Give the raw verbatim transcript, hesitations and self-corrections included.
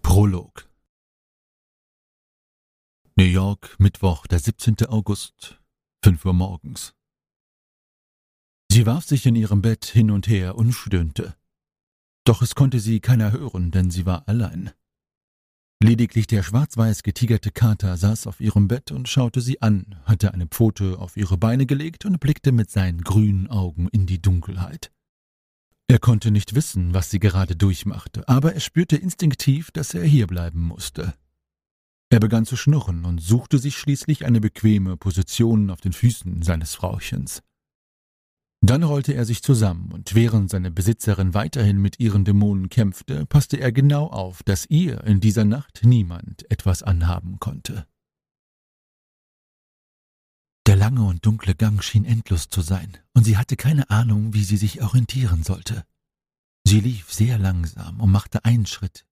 Prolog. New York, Mittwoch, der siebzehnte August, fünf Uhr morgens. Sie warf sich in ihrem Bett hin und her und stöhnte. Doch es konnte sie keiner hören, denn sie war allein. Lediglich der schwarz-weiß getigerte Kater saß auf ihrem Bett und schaute sie an, hatte eine Pfote auf ihre Beine gelegt und blickte mit seinen grünen Augen in die Dunkelheit. Er konnte nicht wissen, was sie gerade durchmachte, aber er spürte instinktiv, dass er hierbleiben musste. Er begann zu schnurren und suchte sich schließlich eine bequeme Position auf den Füßen seines Frauchens. Dann rollte er sich zusammen, und während seine Besitzerin weiterhin mit ihren Dämonen kämpfte, passte er genau auf, dass ihr in dieser Nacht niemand etwas anhaben konnte. Der lange und dunkle Gang schien endlos zu sein, und sie hatte keine Ahnung, wie sie sich orientieren sollte. Sie lief sehr langsam und machte einen Schritt,